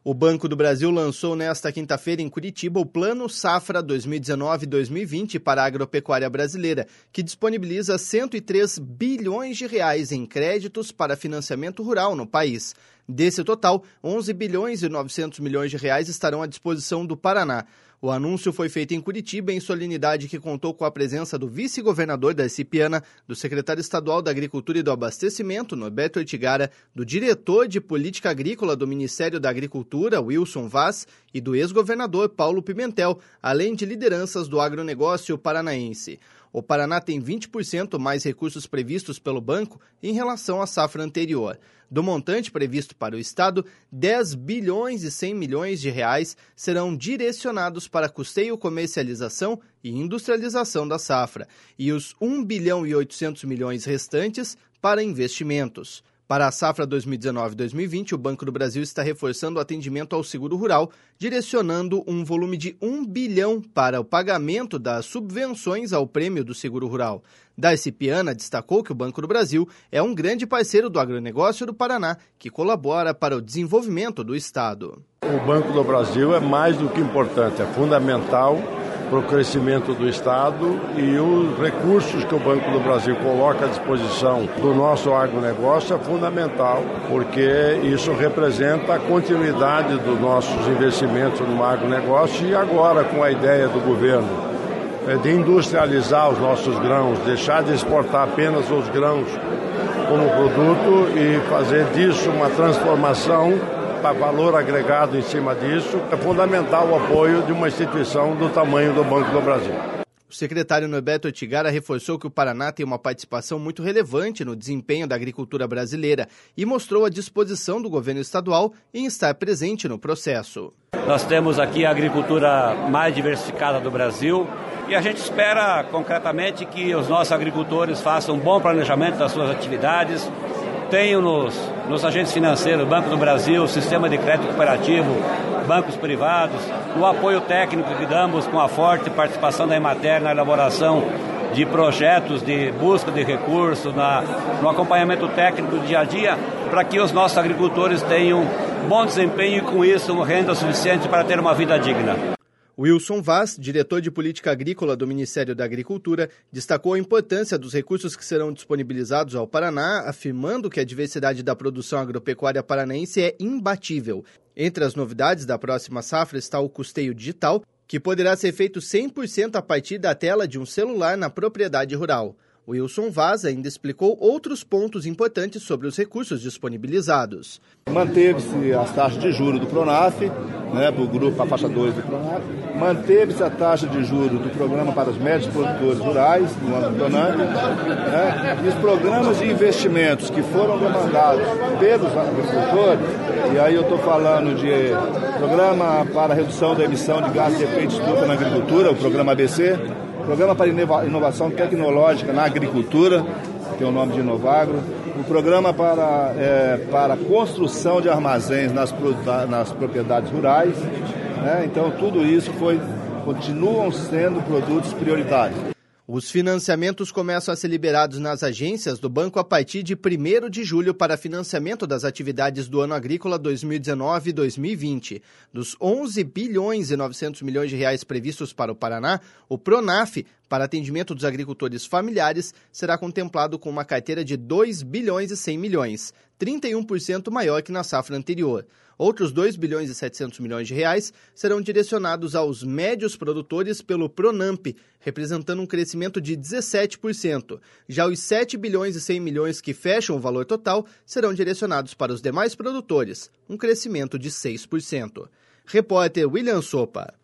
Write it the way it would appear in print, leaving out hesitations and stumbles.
O Banco do Brasil lançou nesta quinta-feira em Curitiba o Plano Safra 2019-2020 para a agropecuária brasileira, que disponibiliza 103 bilhões de reais em créditos para financiamento rural no país. Desse total, 11 bilhões e 900 milhões de reais estarão à disposição do Paraná. O anúncio foi feito em Curitiba em solenidade que contou com a presença do vice-governador da Cipiana, do secretário estadual da Agricultura e do Abastecimento, Norberto Ortigara, do diretor de Política Agrícola do Ministério da Agricultura, Wilson Vaz, e do ex-governador Paulo Pimentel, além de lideranças do agronegócio paranaense. O Paraná tem 20% mais recursos previstos pelo banco em relação à safra anterior. Do montante previsto para o Estado, 10 bilhões e 100 milhões de reais serão direcionados para custeio, comercialização e industrialização da safra, e os 1 bilhão e 800 milhões restantes para investimentos. Para a safra 2019-2020, o Banco do Brasil está reforçando o atendimento ao seguro rural, direcionando um volume de 1 bilhão para o pagamento das subvenções ao prêmio do seguro rural. Darcy Piana destacou que o Banco do Brasil é um grande parceiro do agronegócio do Paraná, que colabora para o desenvolvimento do Estado. O Banco do Brasil é mais do que importante, é fundamental para o crescimento do Estado, e os recursos que o Banco do Brasil coloca à disposição do nosso agronegócio é fundamental, porque isso representa a continuidade dos nossos investimentos no agronegócio, e agora com a ideia do governo de industrializar os nossos grãos, deixar de exportar apenas os grãos como produto e fazer disso uma transformação para valor agregado em cima disso, é fundamental o apoio de uma instituição do tamanho do Banco do Brasil. O secretário Norberto Ortigara reforçou que o Paraná tem uma participação muito relevante no desempenho da agricultura brasileira e mostrou a disposição do governo estadual em estar presente no processo. Nós temos aqui a agricultura mais diversificada do Brasil e a gente espera concretamente que os nossos agricultores façam um bom planejamento das suas atividades. Tenho nos agentes financeiros, Banco do Brasil, Sistema de Crédito Cooperativo, bancos privados, o apoio técnico que damos com a forte participação da Emater na elaboração de projetos de busca de recursos, no acompanhamento técnico do dia a dia, para que os nossos agricultores tenham bom desempenho e, com isso, renda suficiente para ter uma vida digna. Wilson Vaz, diretor de Política Agrícola do Ministério da Agricultura, destacou a importância dos recursos que serão disponibilizados ao Paraná, afirmando que a diversidade da produção agropecuária paranaense é imbatível. Entre as novidades da próxima safra está o custeio digital, que poderá ser feito 100% a partir da tela de um celular na propriedade rural. Wilson Vaz ainda explicou outros pontos importantes sobre os recursos disponibilizados. Manteve-se as taxas de juros do Pronaf, para o grupo, a faixa 2 do Pronaf. Manteve-se a taxa de juros do programa para os médios produtores rurais, no âmbito do Pronaf. E os programas de investimentos que foram demandados pelos agricultores, e aí eu estou falando de programa para redução da emissão de gases de efeito estufa na agricultura, o programa ABC, Programa para Inovação Tecnológica na Agricultura, que tem o nome de Inovagro, o Programa para Construção de Armazéns nas propriedades rurais. Então, tudo isso continuam sendo produtos prioritários. Os financiamentos começam a ser liberados nas agências do banco a partir de 1º de julho para financiamento das atividades do ano agrícola 2019-2020. Dos 11 bilhões e 900 milhões de reais previstos para o Paraná, o Pronaf, para atendimento dos agricultores familiares, será contemplado com uma carteira de 2 bilhões e 100 milhões, 31% maior que na safra anterior. Outros 2 bilhões e 700 milhões de reais serão direcionados aos médios produtores pelo Pronamp, representando um crescimento de 17%. Já os 7 bilhões e 100 milhões que fecham o valor total serão direcionados para os demais produtores, um crescimento de 6%. Repórter William Sopa.